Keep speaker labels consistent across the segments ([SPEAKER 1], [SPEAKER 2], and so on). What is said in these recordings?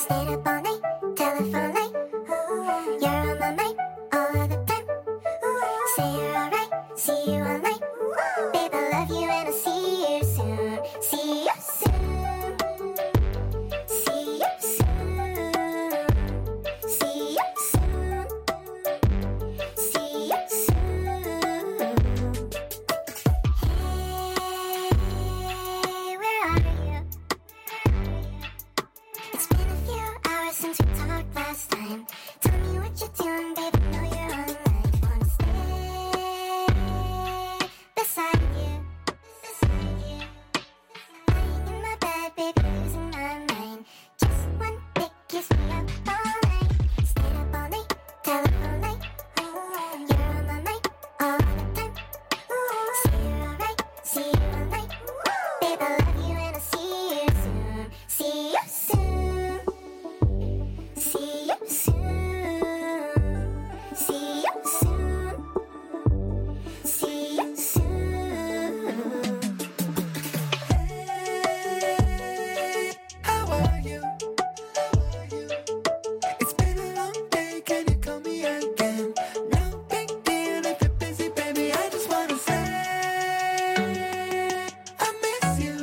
[SPEAKER 1] Stayed up all night, telephone light. You're on my mind all of the time. Say you're alright, see you all night. Babe, I love you and I'll see you soon. See you soon. See you soon. See you soon. See you soon. Hey, where are you? It's been a few hours since we talked last time. Tell me what you're doing, baby. Know you're online. Wanna stay beside you. Lying in my bed, baby, losing my mind. Just one big kiss me up all night. Stayed up all night, telephone light. You're on my mind all the time. Say you're alright, see you all night. Babe, I love you and I'll see you soon. See you soon. See you soon. See you soon. See you soon.
[SPEAKER 2] How are you? It's been a long day, can you call me again? No big deal if you're busy, baby, I just wanna say I miss you.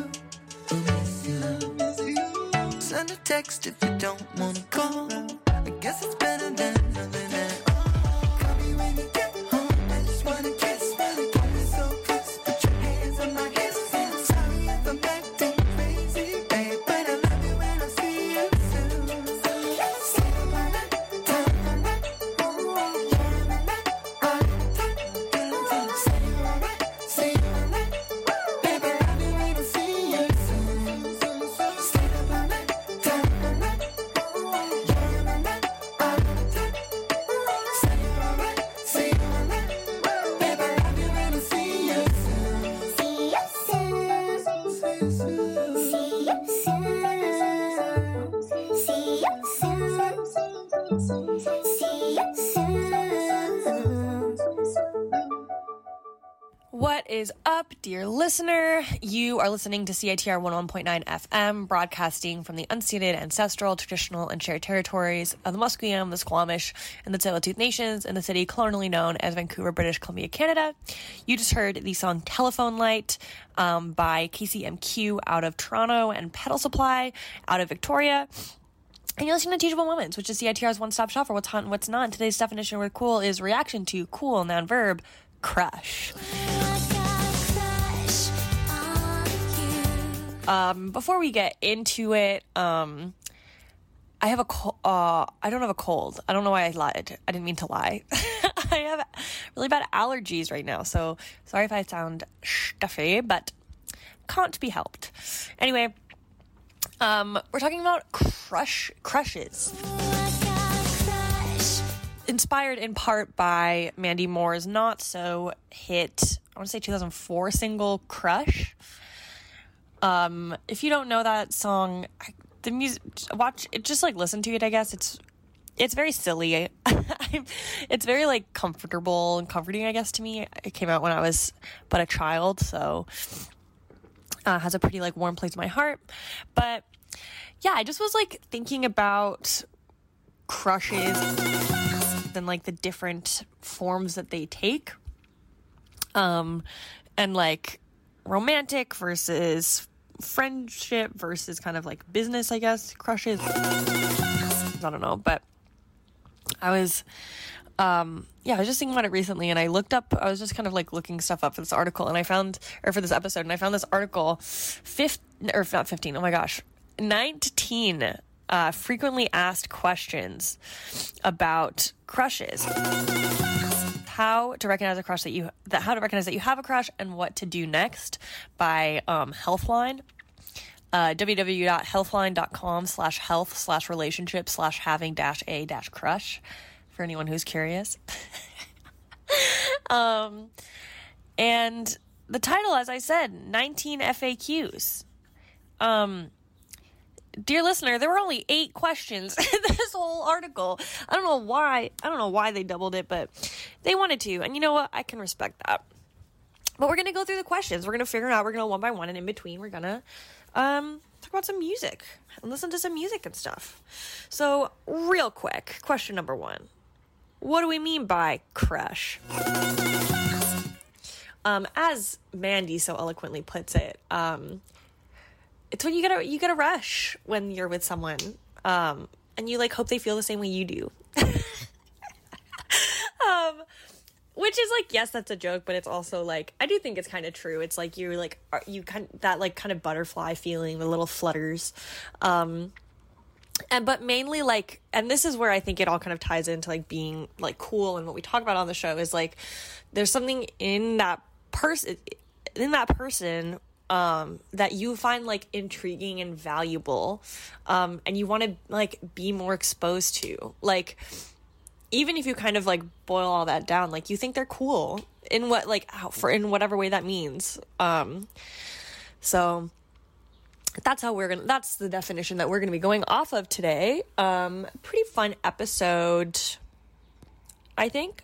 [SPEAKER 2] Send a text if you don't wanna call. I guess it's better than nothing at all. Call me when you get home, I just wanna kiss. Hold me so close, put your hands on my hips. Sorry if I'm acting crazy, babe, but I love you and I'll see you soon.
[SPEAKER 1] Stayed up all night, telephone light. You're on my mind all the time. Say you alright, see you all night. Babe, I love you and I'll see you soon. Stayed up all night, telephone light. You're on my mind all the time. Say you alright, see you all night. Babe, I love you and I'll see you soon. See you soon. See you soon. See you soon. See you soon.
[SPEAKER 3] What is up, dear listener? You are listening to CITR 101.9 FM, broadcasting from the unceded, ancestral, traditional, and shared territories of the Musqueam, the Squamish, and the Tsleil-Waututh Nations in the city colonially known as Vancouver, British Columbia, Canada. You just heard the song Telephone Light by KCMQ out of Toronto and Pedal Supply out of Victoria. And you're listening to Teachable Moments, which is CITR's one-stop shop for what's hot and what's not. Today's definition of cool is reaction to cool, noun, verb, crush. Before we get into it, I have a I don't have a cold. I don't know why I lied. I didn't mean to lie. I have really bad allergies right now, so sorry if I sound stuffy, but can't be helped. Anyway, we're talking about crushes. Inspired in part by Mandy Moore's not so hit, I want to say 2004 single Crush. If you don't know that song, the music, watch it, just like listen to it, I guess. It's very silly. It's very like comfortable and comforting, I guess, to me. It came out when I was but a child, so has a pretty like warm place in my heart. But yeah, I just was like thinking about crushes and like the different forms that they take, and like romantic versus friendship versus kind of like business, I guess, crushes. I don't know, but I was I was just thinking about it recently, and I was just kind of like looking stuff up for this article, and I found, or for this episode, and I found this article, 19 frequently asked questions about crushes. How to recognize a crush how to recognize that you have a crush and what to do next by Healthline. www.healthline.com/health/relationship/having-a-crush for anyone who's curious. And the title, as I said, 19 FAQs. Dear listener, there were only 8 questions in this whole article. I don't know why they doubled it, but they wanted to. And you know what? I can respect that. But we're going to go through the questions. We're going to figure out, we're going to one by one, and in between, we're going to talk about some music and listen to some music and stuff. So, real quick, question number 1. What do we mean by crush? As Mandy so eloquently puts it, it's when you get a rush when you're with someone, and you like hope they feel the same way you do. Which is like, yes, that's a joke, but it's also like, I do think it's kind of true. It's like you're like, you kind that like kind of butterfly feeling, the little flutters, but mainly like, and this is where I think it all kind of ties into like being like cool, and what we talk about on the show is like, there's something in that person that you find like intriguing and valuable, and you want to like be more exposed to, like, even if you kind of like boil all that down, like you think they're cool in what, like, in whatever way that means. So that's that's the definition that we're gonna be going off of today. Pretty fun episode, I think.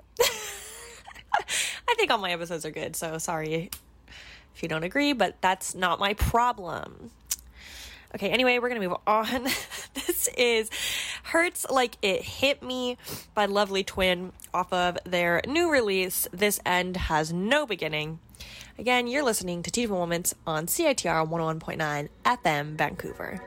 [SPEAKER 3] I think all my episodes are good, so sorry if you don't agree, but that's not my problem. Okay, anyway, we're going to move on. This is Hurts Like It Hit Me by Lovely Twin off of their new release, This End Has No Beginning. Again, you're listening to Teachable Moments on CITR 101.9 FM Vancouver.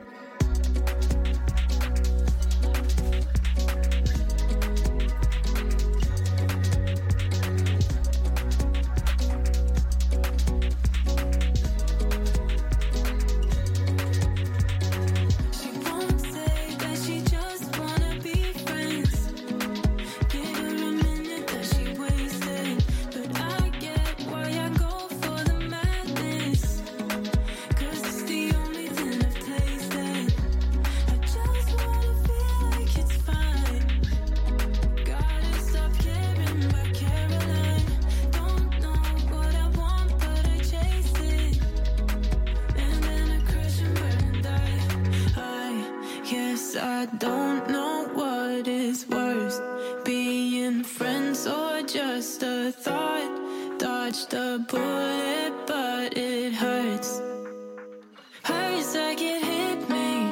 [SPEAKER 4] I don't know what is worse, being friends or just a thought. Dodged a bullet, but it hurts. Hurts like it hit me.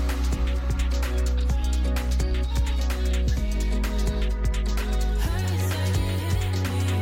[SPEAKER 4] Hurts like it hit me.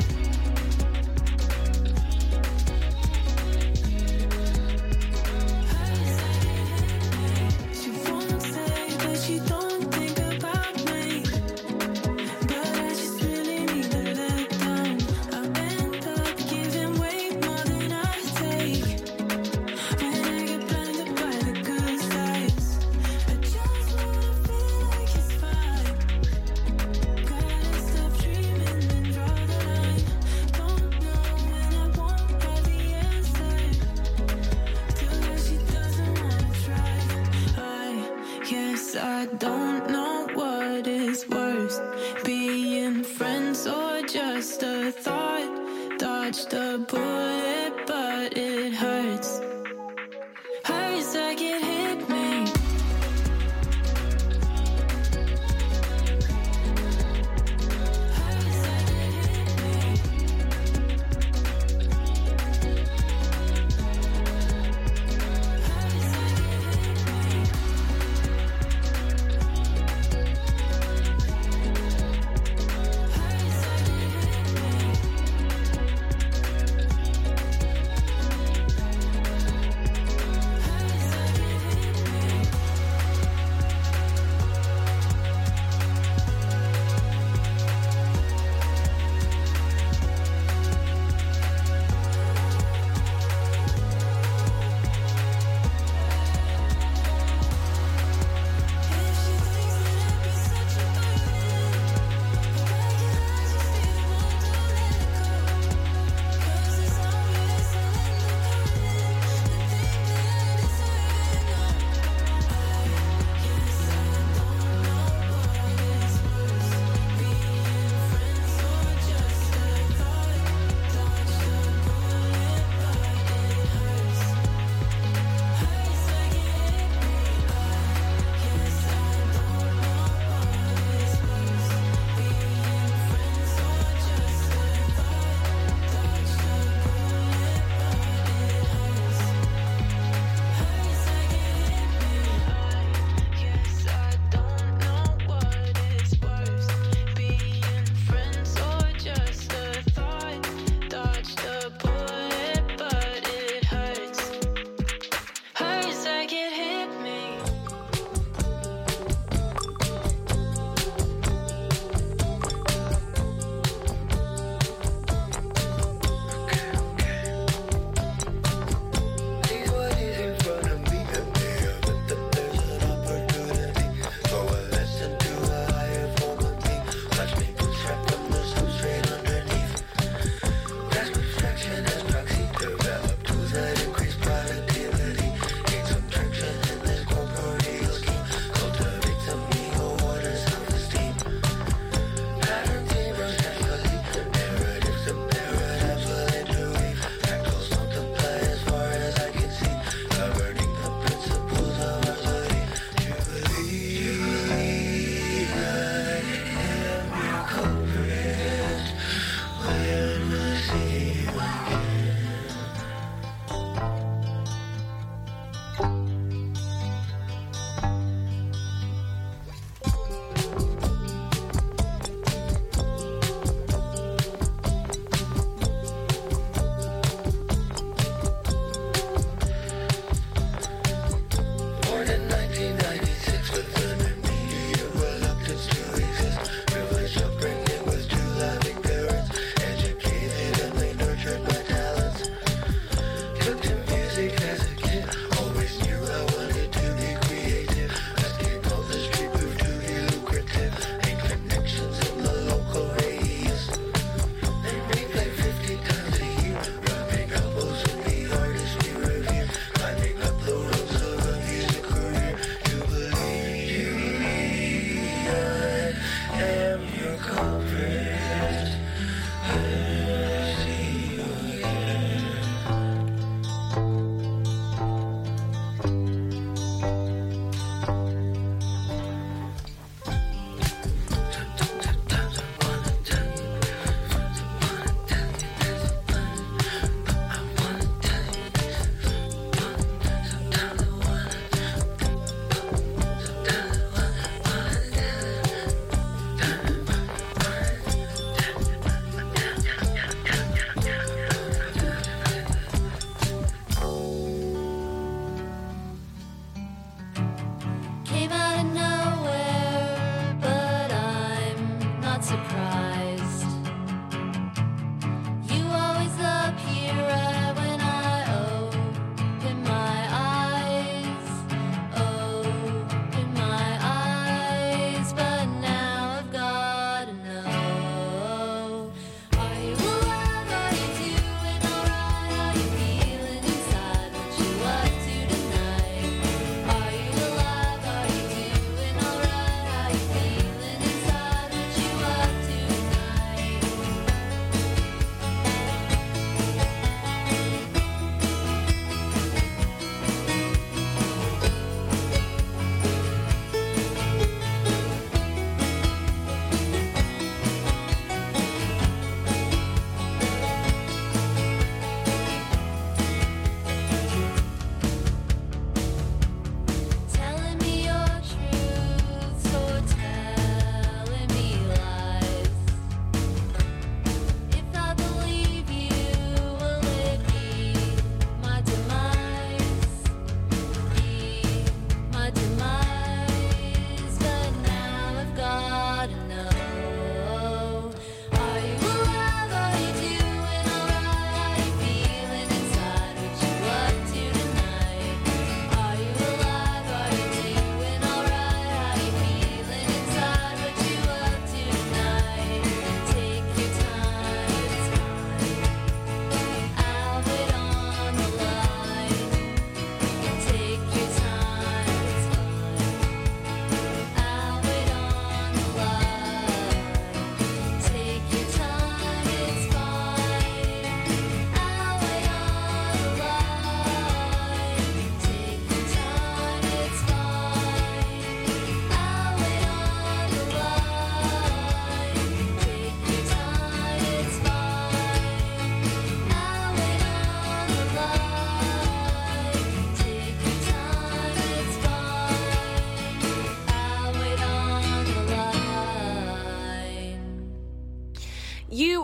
[SPEAKER 4] Hurts like it hit me. She won't say that she don't think about me, but I just really need to let down. I'll end up giving way more than I take. When I get blinded by the good sides, I just wanna feel like it's fine. Gotta stop dreaming and draw the line. Don't know when I won't have the answer. Tell her she doesn't wanna try. I guess I don't know what is worse, being friends or just a thought. Dodged a bullet, but it hurts. Hurts like it hit me. Hurts like it hit me. Hurts like it hit me. Hurts like it hit me. Hurts like it hit me.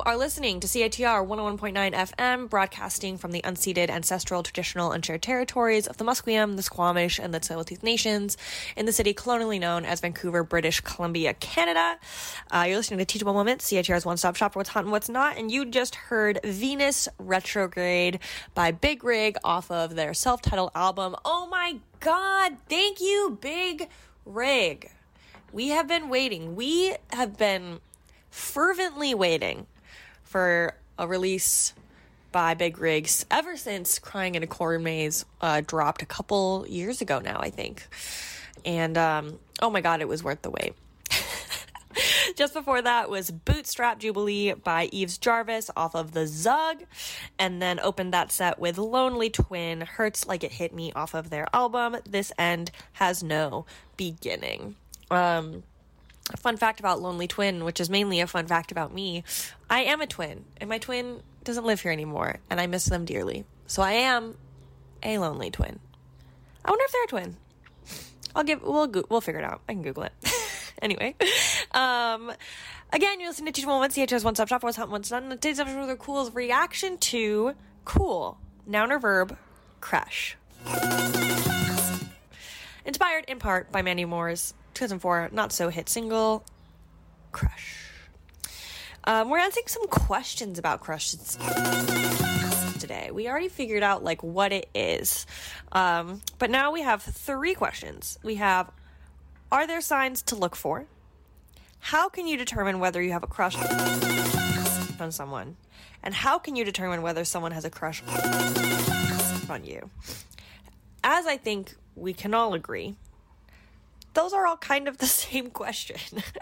[SPEAKER 3] are listening to CITR 101.9 FM, broadcasting from the unceded, ancestral, traditional, and shared territories of the Musqueam, the Squamish, and the Tsleil-Waututh Nations in the city colonially known as Vancouver, British Columbia, Canada. You're listening to Teachable Moments, CITR's one-stop shop for what's hot and what's not, and you just heard Venus Retrograde by Big Rig off of their self-titled album. Oh my God, thank you, Big Rig. We have been waiting. We have been fervently waiting for a release by Big Rigs ever since Crying in a Corn Maze dropped a couple years ago now, I think. And oh my God, it was worth the wait. Just before that was Bootstrap Jubilee by Eves Jarvis off of the Zug, and then opened that set with Lonely Twin, Hurts Like It Hit Me off of their album This End Has No Beginning. A fun fact about Lonely Twin, which is mainly a fun fact about me, I am a twin, and my twin doesn't live here anymore, and I miss them dearly. So I am a lonely twin. I wonder if they're a twin. We'll figure it out. I can Google it. Anyway, again, you're listening to Teachable Moments, CHS One Stop Shop for what's hot and what's not. And today's episode of Cool's reaction to Cool, noun or verb, crush. Inspired in part by Mandy Moore's 2004 not-so-hit single, Crush. We're answering some questions about crushes today. We already figured out, like, what it is. But now we have 3 questions. We have, are there signs to look for? How can you determine whether you have a crush on someone? And how can you determine whether someone has a crush on you? As I think we can all agree, those are all kind of the same question.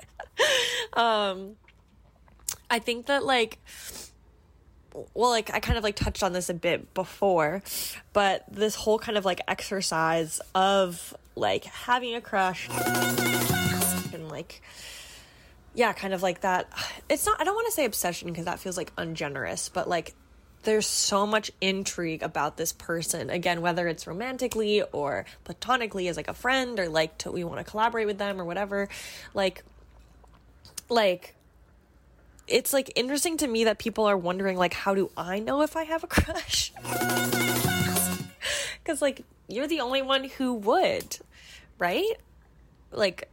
[SPEAKER 3] I think that, like, well, like, I kind of, like, touched on this a bit before, but this whole kind of, like, exercise of, like, having a crush and, like, yeah, kind of like that. It's not, I don't want to say obsession because that feels, like, ungenerous, but, like, there's so much intrigue about this person. Again, whether it's romantically or platonically as, like, a friend, or, like, we want to collaborate with them or whatever. Like, it's, like, interesting to me that people are wondering, like, how do I know if I have a crush? Because, like, you're the only one who would, right? Like,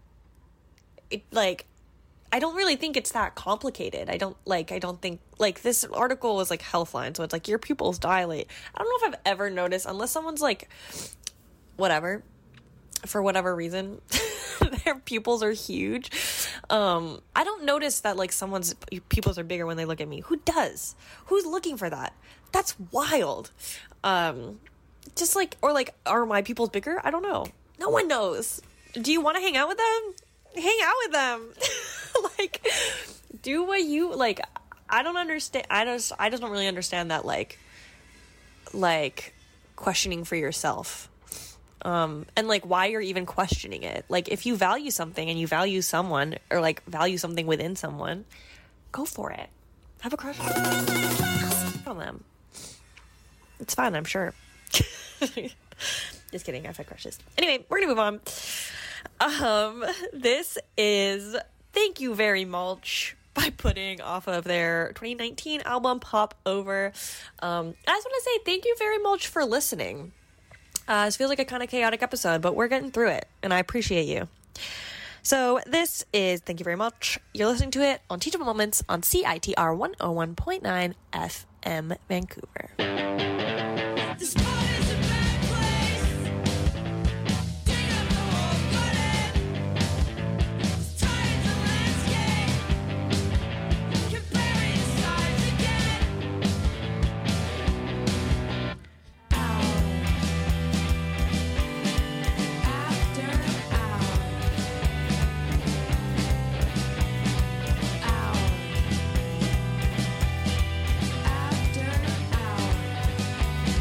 [SPEAKER 3] I don't really think it's that complicated. I don't think, like, this article was, like, Healthline, so it's, like, your pupils dilate. I don't know if I've ever noticed, unless someone's, like, whatever, for whatever reason, their pupils are huge. I don't notice that, like, someone's pupils are bigger when they look at me. Who does? Who's looking for that? That's wild. Just, like, or, like, are my pupils bigger? I don't know. No one knows. Do you want to hang out with them? Hang out with them. Like, do what you, like, I don't understand. I just don't really understand that, like, questioning for yourself. And, like, why you're even questioning it. Like, if you value something and you value someone, or, like, value something within someone, go for it. Have a crush on them. It's fun, I'm sure. Just kidding, I've had crushes. Anyway, we're gonna move on. This is Thank You Very Much by Pudding off of their 2019 album Pop Over. I just want to say thank you very much for listening. This feels like a kind of chaotic episode, but we're getting through it, and I appreciate you. So this is Thank You Very Much. You're listening to it on Teachable Moments on CITR 101.9 FM Vancouver.
[SPEAKER 4] This spot is a bad place. Dig up the whole garden. Tired the landscape. Comparing sides again. Hour after hour. Hour after hour.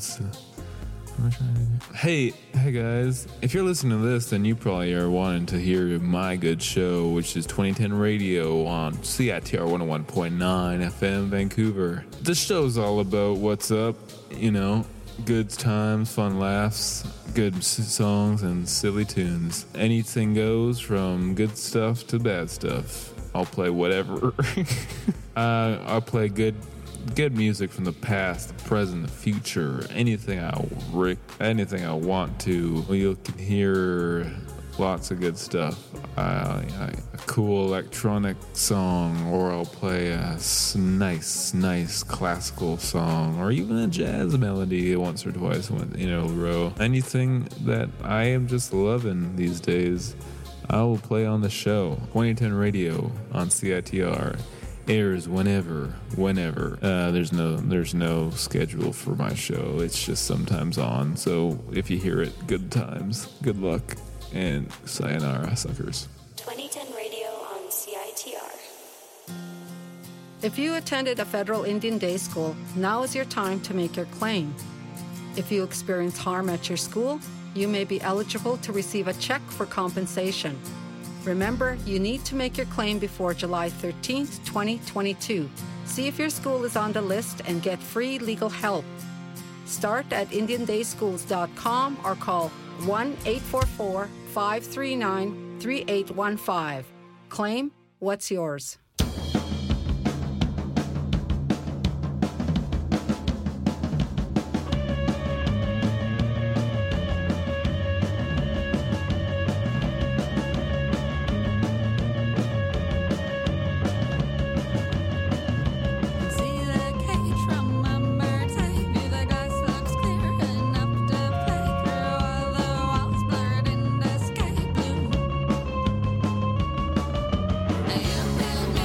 [SPEAKER 5] Hey guys, if you're listening to this, then you probably are wanting to hear my good show, which is 2010 Radio on CITR 101.9 FM Vancouver. This show's all about what's up, good times, fun laughs, good songs, and silly tunes. Anything goes from good stuff to bad stuff. I'll play whatever. I'll play good music from the past, the present, the future, anything I want to. You can hear lots of good stuff. A cool electronic song, or I'll play a nice classical song, or even a jazz melody once or twice in a row. Anything that I am just loving these days, I will play on the show. 2010 Radio on CITR. Airs whenever. There's no schedule for my show. It's just sometimes on. So if you hear it, good times, good luck, and sayonara, suckers.
[SPEAKER 6] 2010 Radio on CITR.
[SPEAKER 7] If you attended a federal Indian day school, now is your time to make your claim. If you experience harm at your school, you may be eligible to receive a check for compensation. Remember, you need to make your claim before July 13th, 2022. See if your school is on the list and get free legal help. Start at indiandayschools.com or call 1-844-539-3815. Claim what's yours.
[SPEAKER 6] I am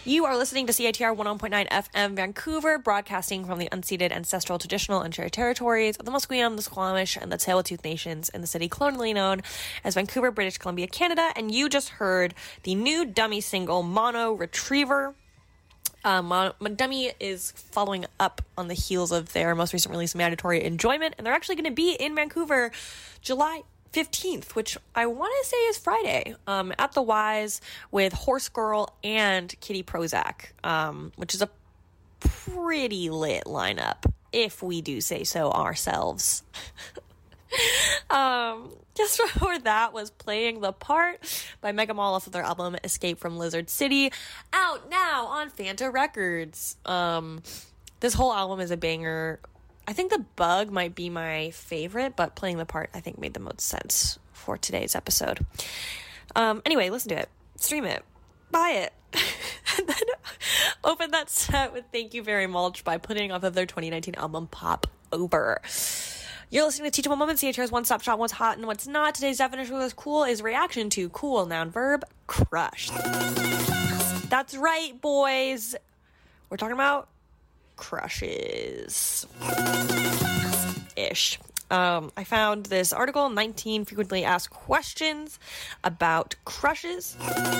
[SPEAKER 3] You are listening to CITR 101.9 FM Vancouver, broadcasting from the unceded ancestral, traditional, and shared territories of the Musqueam, the Squamish, and the Tsleil-Waututh Nations in the city colonially known as Vancouver, British Columbia, Canada. And you just heard the new Dummy single, Mono Retriever. Dummy is following up on the heels of their most recent release, Mandatory Enjoyment, and they're actually going to be in Vancouver July 15th, which I want to say is Friday, at the Wise with Horse Girl and Kitty Prozac, which is a pretty lit lineup, if we do say so ourselves. Just before that was Playing the Part by Megamall off of their album Escape from Lizard City, out now on Fanta Records. This whole album is a banger. I think The Bug might be my favorite, but Playing the Part I think made the most sense for today's episode. Anyway, listen to it, stream it, buy it, and then open that set with Thank You Very Much by putting off of their 2019 album Pop Over. You're listening to Teachable Moments, CHR's one-stop shop, what's hot and what's not. Today's definition of what's cool is reaction to cool, noun, verb, crush. That's right, boys. We're talking about crushes. Ish. I found this article, 19 frequently asked questions about crushes,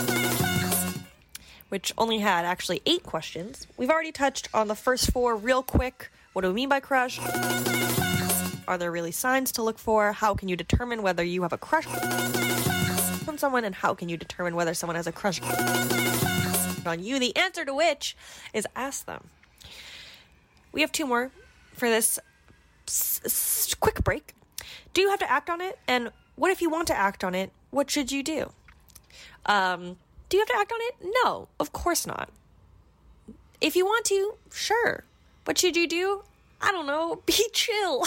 [SPEAKER 3] which only had actually 8 questions. We've already touched on the first 4 real quick. What do we mean by crush? Are there really signs to look for? How can you determine whether you have a crush on someone? And how can you determine whether someone has a crush on you? The answer to which is ask them. We have 2 more for this quick break. Do you have to act on it? And what if you want to act on it? What should you do? Do you have to act on it? No, of course not. If you want to, sure. What should you do? I don't know. Be chill.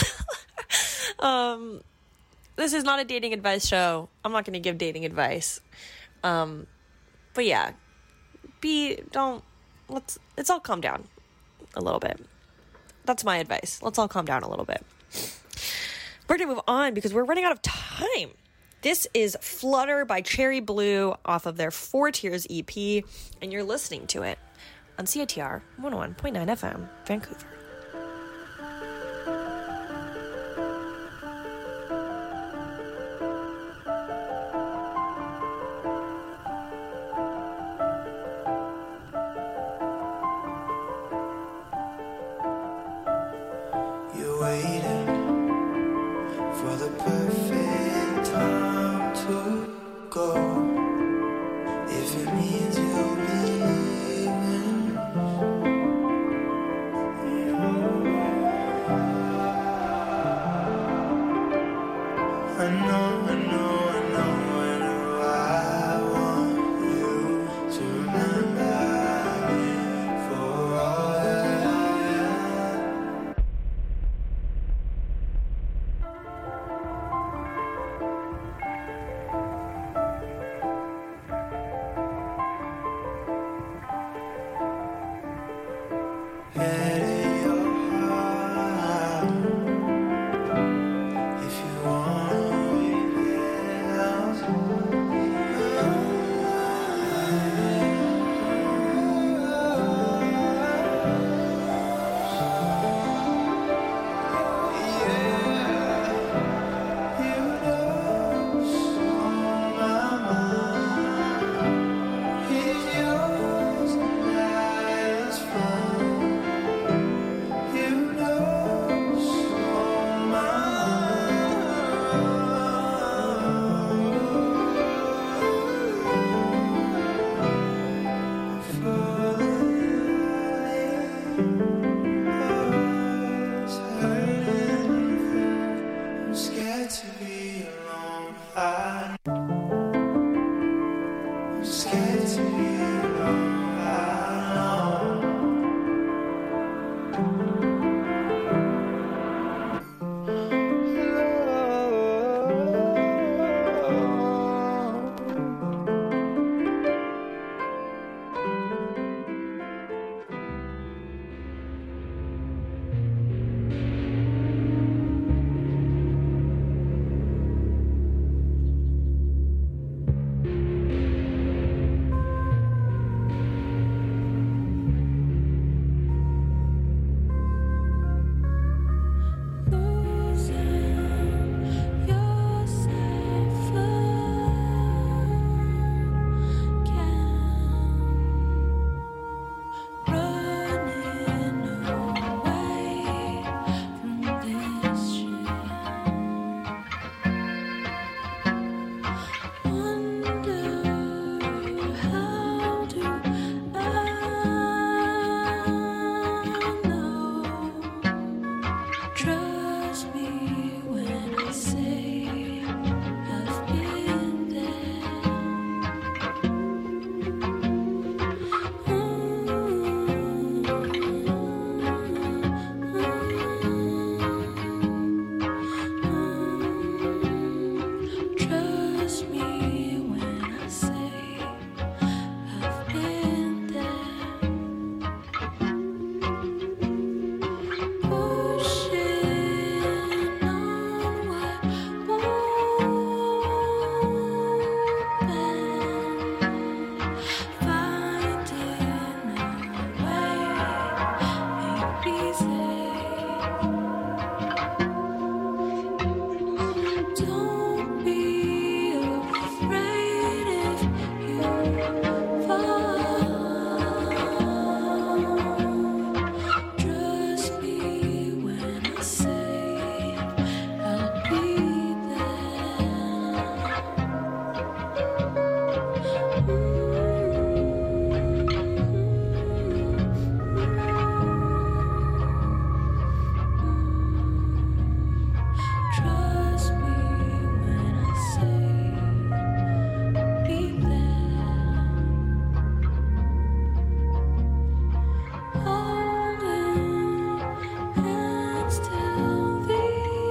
[SPEAKER 3] This is not a dating advice show. I'm not going to give dating advice. But yeah, let's all calm down a little bit. That's my advice. Let's all calm down a little bit. We're going to move on because we're running out of time. This is Flutter by Cherry Blue off of their 4 Tears EP, and you're listening to it on CITR 101.9 FM, Vancouver.
[SPEAKER 2] You're waiting for the perfect time to go. If it means you'll be leaving,
[SPEAKER 4] say I'll be Trust me when I say be there. Holding hands till the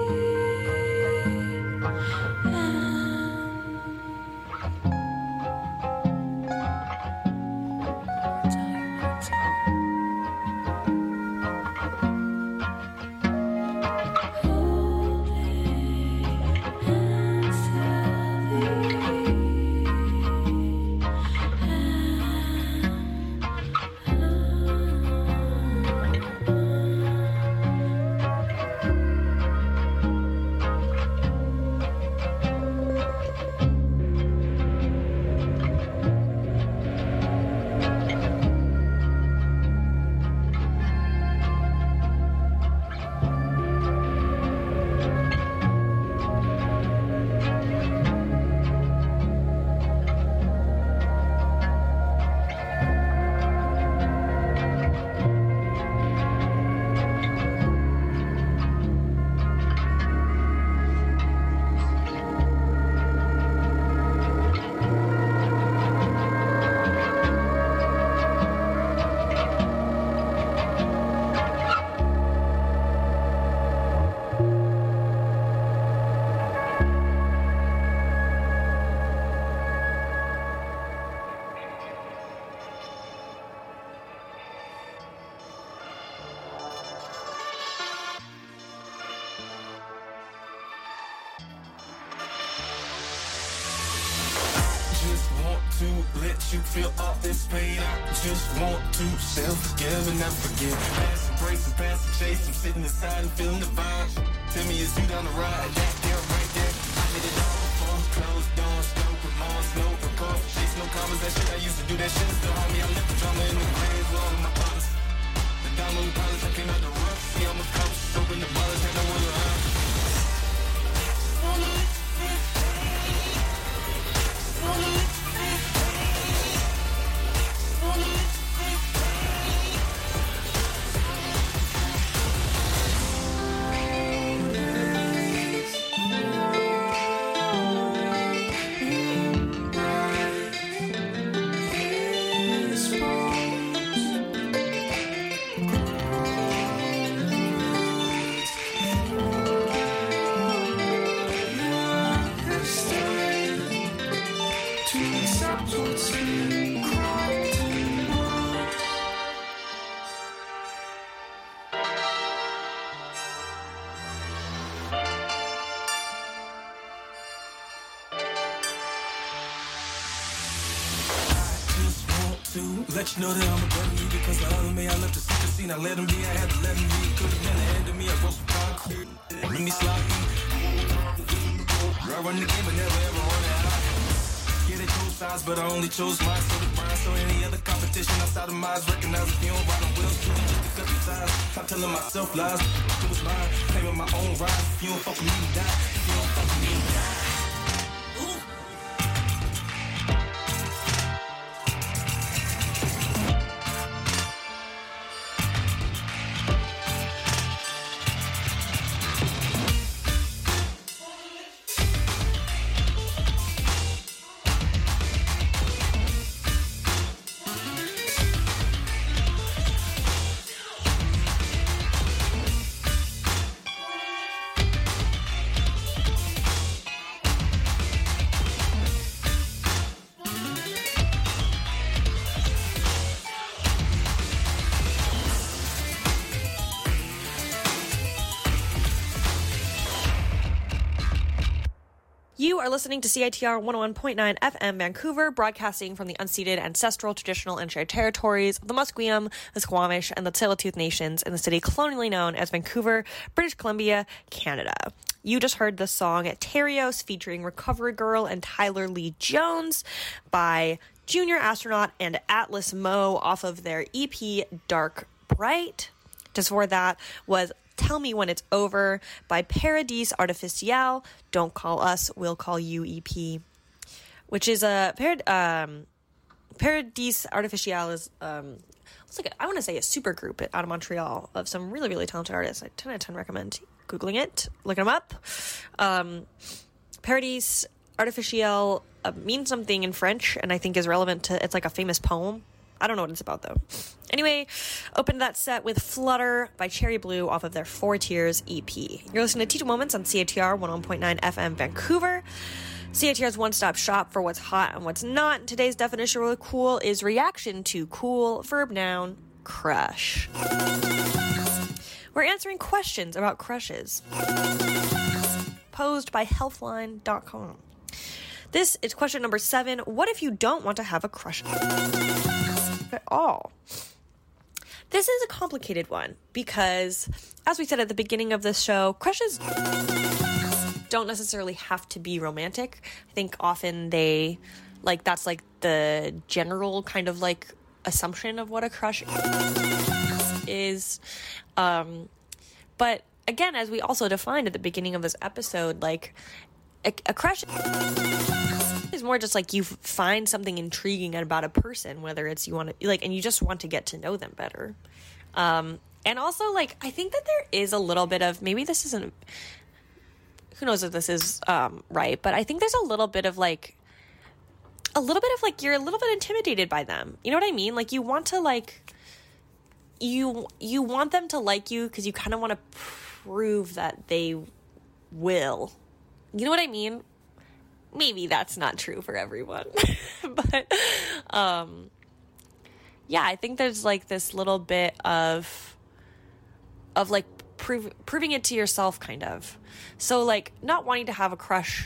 [SPEAKER 8] just want to let you feel all this pain. I just want to self-forgive and not forget. Pass and brace and pass and chase. I'm sitting inside and feeling the vibe. Tell me it's you down the ride. That there, right there. I hit it all before. Closed doors, no remorse, no report. Chase no comments, that shit I used to do. That shit still on me. I left the drama in the grave. All of my brothers. The diamond polish, I came out the rough. See all my cups. Open the ballers, had no one around. Let you know that I'm a better me because the other me I left the secret scene. I let him be, I had to let him be. Could have been the end of me, I wrote some concrete. Let me sloppy. I run the game but never ever run it out. Yeah, they chose sides, but I only chose mine. So the grind, so any other competition outside of mine recognize if you don't ride on wheels, truly just to cut the ties. I'm telling myself lies, it was mine. Claiming my own ride. If you don't fuck with me, you die. If you don't fuck with me, you die.
[SPEAKER 3] You are listening to CITR 101.9 FM Vancouver, broadcasting from the unceded ancestral, traditional, and shared territories of the Musqueam, the Squamish, and the Tsleil-Waututh Nations in the city colonially known as Vancouver, British Columbia, Canada. You just heard the song Terios featuring Recovery Girl and Tyler Lee Jones by Junior Astronaut and Atlas Mo off of their EP Dark Bright. Just before that was Tell Me When It's Over by Paradis Artificial. Don't Call Us, We'll Call You EP, which is a Paradis Artificial is it's like I want to say a super group out of Montreal of some really, really talented artists. I 10 out of 10 recommend Googling it, looking them up. Paradis Artificial means something in French, and I think is relevant to, it's like a famous poem. I don't know what it's about, though. Anyway, opened that set with Flutter by Cherry Blue off of their 4 Tears EP. You're listening to Teacher Moments on CITR 101.9 FM Vancouver. CITR's one-stop shop for what's hot and what's not. Today's definition of cool is reaction to cool, verb noun, crush. We're answering questions about crushes posed by healthline.com. This is question number 7. What if you don't want to have a crush at all? This is a complicated one because, as we said at the beginning of this show, crushes don't necessarily have to be romantic. I think often they, like, that's like the general kind of like assumption of what a crush is. But again, as we also defined at the beginning of this episode, like a crush is more just like you find something intriguing about a person, whether it's you want to like, and you just want to get to know them better. And also, like, I think that there is a little bit of, maybe this isn't, who knows if this is right, but I think there's a little bit of like you're a little bit intimidated by them. You know what I mean? Like, you want to like, you want them to like you because you kind of want to prove that they will. You know what I mean? Maybe that's not true for everyone. But yeah, I think there's like this little bit of like proving it to yourself, kind of. So like not wanting to have a crush,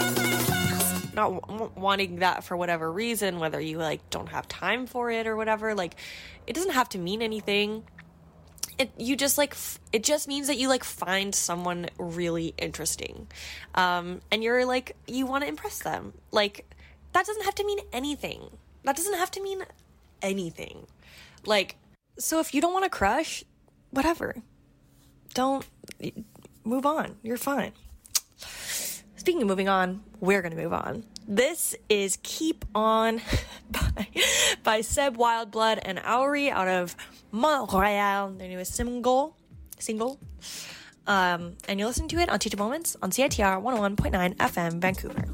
[SPEAKER 3] not wanting that for whatever reason, whether you like don't have time for it or whatever, like it doesn't have to mean anything. It just means that you like find someone really interesting, and you're like, you want to impress them. Like, that doesn't have to mean anything. Like, so if you don't want to crush, whatever, don't move on. You're fine. Speaking of moving on, we're gonna move on. This is Keep On by Seb Wildblood and Auri out of Montreal, their newest single. And you'll listen to it on Teacher Moments on CITR 101.9 FM Vancouver.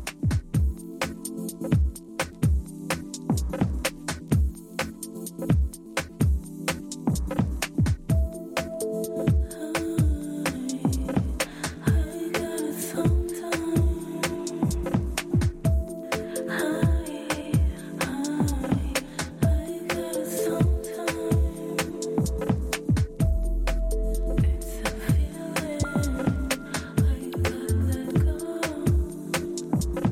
[SPEAKER 4] It's a feeling I gotta let go.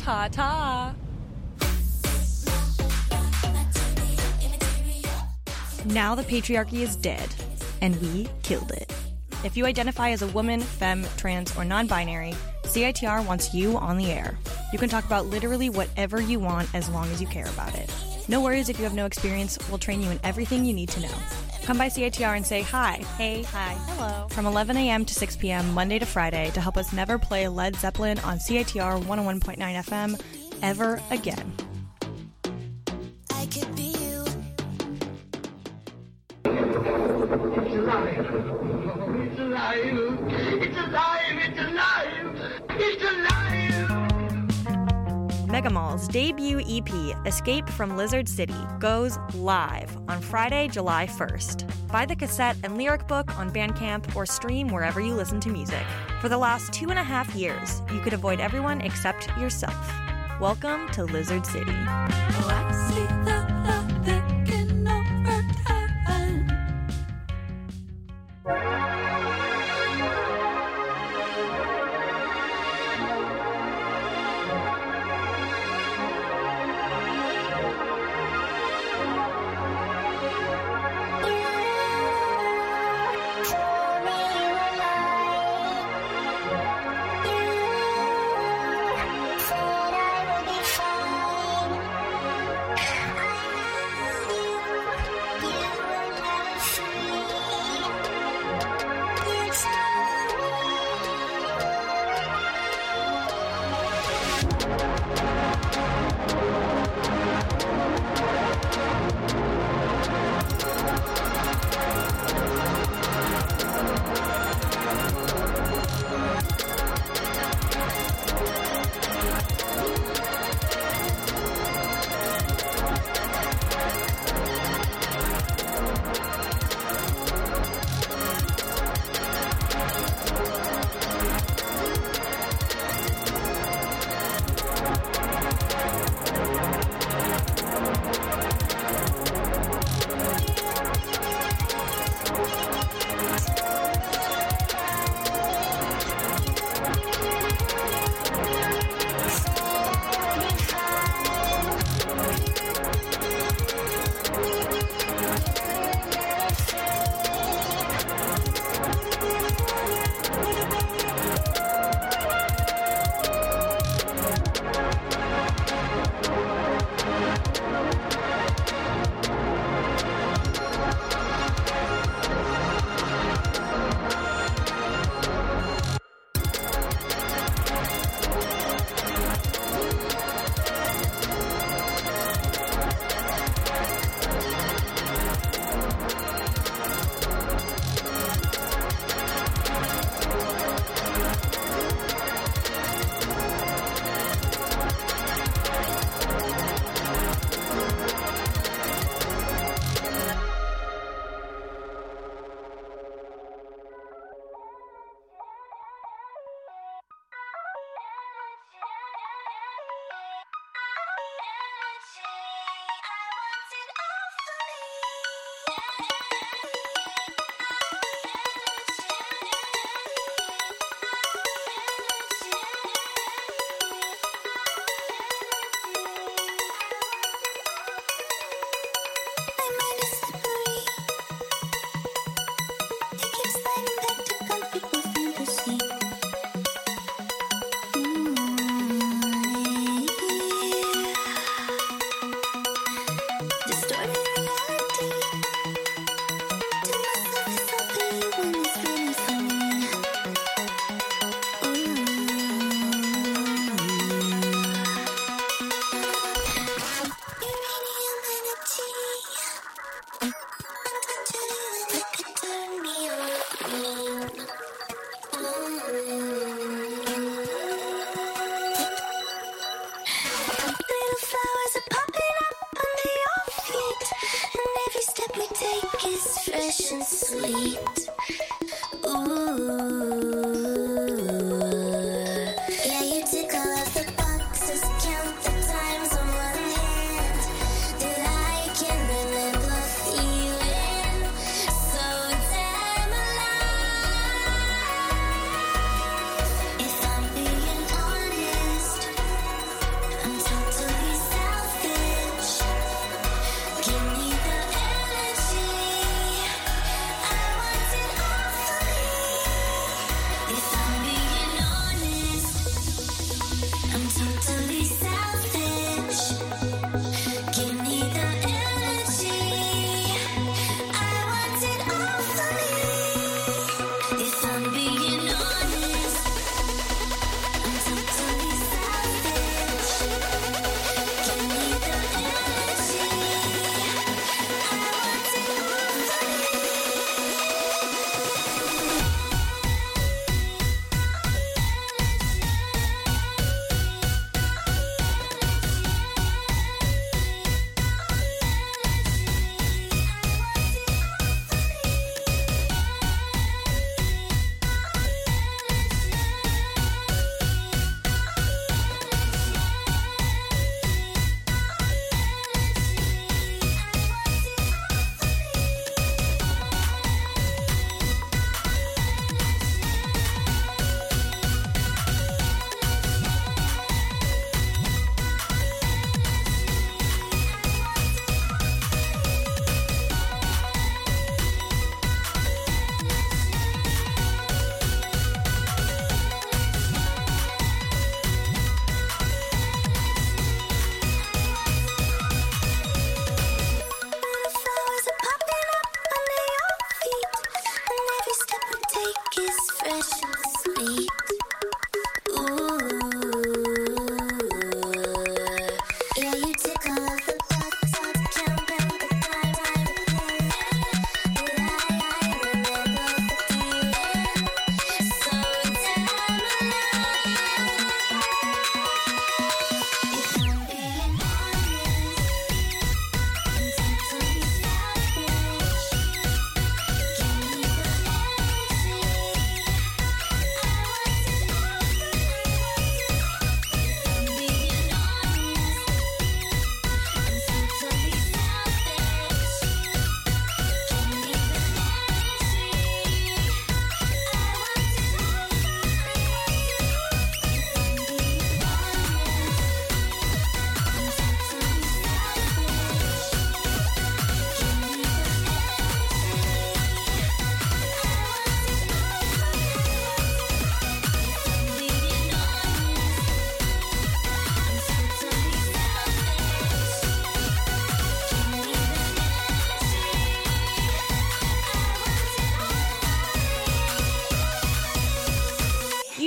[SPEAKER 3] Ta ta.
[SPEAKER 9] Now the patriarchy is dead, and we killed it. If you identify as a woman, femme, trans, or non-binary, CITR wants you on the air. You can talk about literally whatever you want as long as you care about it. No worries if you have no experience, we'll train you in everything you need to know. Come by CITR and say hi, hey, hi, hello, from 11 a.m. to 6 p.m. Monday to Friday to help us never play Led Zeppelin on CITR 101.9 FM ever again.
[SPEAKER 1] I could be you.
[SPEAKER 10] It's alive. It's alive. It's alive. It's alive. It's alive.
[SPEAKER 9] Megamall's debut EP, Escape from Lizard City, goes live on Friday, July 1st. Buy the cassette and lyric book on Bandcamp or stream wherever you listen to music. For the last 2.5 years, you could avoid everyone except yourself. Welcome to Lizard City.
[SPEAKER 4] Oh, I see the love taking over time.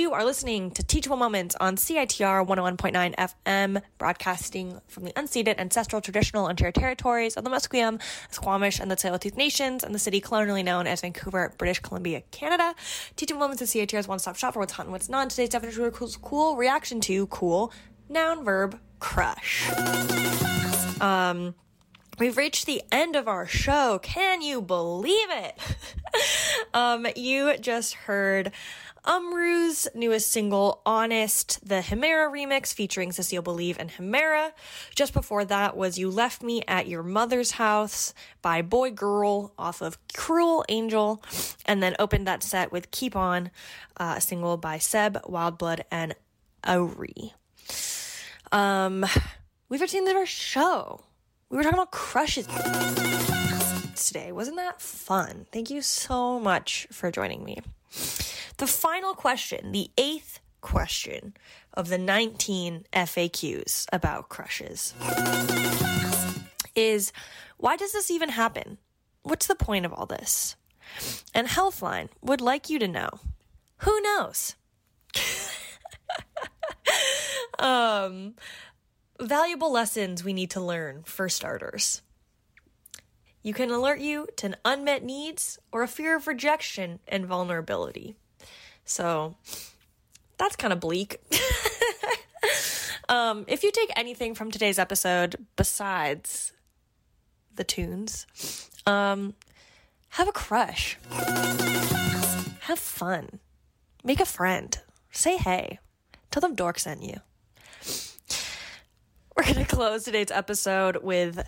[SPEAKER 3] You are listening to Teachable Moments on CITR 101.9 FM, broadcasting from the unceded ancestral traditional Ontario territories of the Musqueam, Squamish, and the Tsleil-Waututh Nations, and the city colonially known as Vancouver, British Columbia, Canada. Teachable Moments is CITR's one-stop shop for what's hot and what's not. Today's definition of cool reaction to cool noun verb crush. We've reached the end of our show. Can you believe it? You just heard Umru's newest single, Honest, the Himera remix featuring Cecile Believe and Himera. Just before that was You Left Me at Your Mother's House by Boy Girl off of Cruel Angel. And then opened that set with Keep On, a single by Seb, Wildblood, and Auri. We've reached the end of our show. We were talking about crushes today. Wasn't that fun? Thank you so much for joining me. The final question, the 8th question of the 19 FAQs about crushes is, why does this even happen? What's the point of all this? And Healthline would like you to know. Who knows? Valuable lessons we need to learn for starters. You can alert you to unmet needs or a fear of rejection and vulnerability. So that's kind of bleak. If you take anything from today's episode besides the tunes, have a crush. Have fun. Make a friend. Say hey. Tell them Dork sent you. We're going to close today's episode with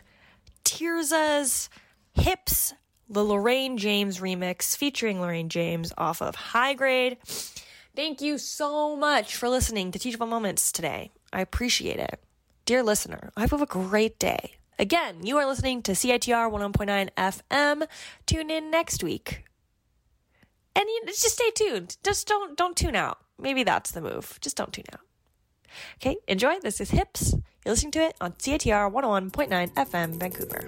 [SPEAKER 3] Tirza's Hips, the Lorraine James remix featuring Lorraine James off of High Grade. Thank you so much for listening to Teachable Moments today. I appreciate it. Dear listener, I hope you have a great day. Again, you are listening to CITR 101.9 FM. Tune in next week. And just stay tuned. Just don't tune out. Maybe that's the move. Just don't tune out. Okay, enjoy. This is Hips. You're listening to it on CITR 101.9 FM, Vancouver.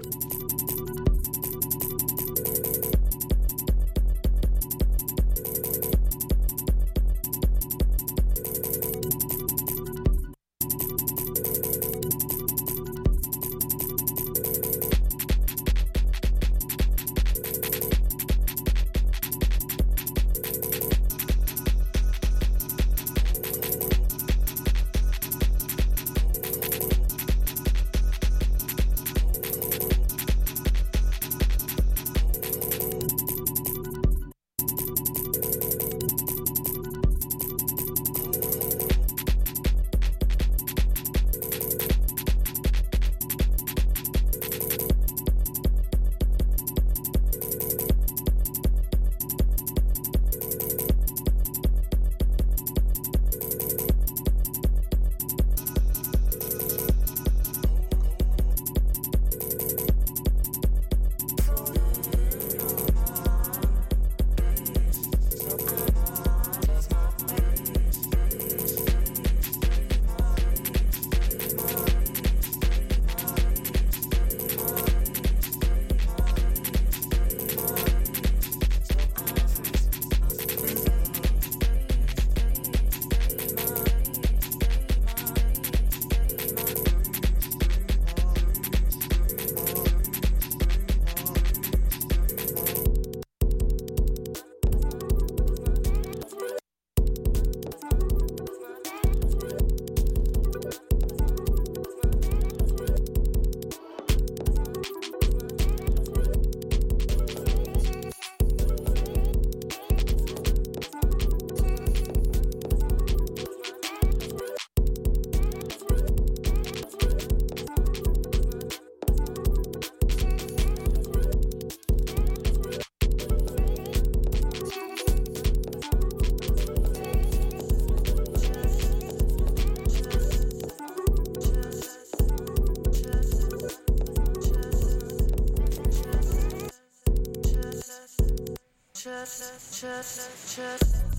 [SPEAKER 2] just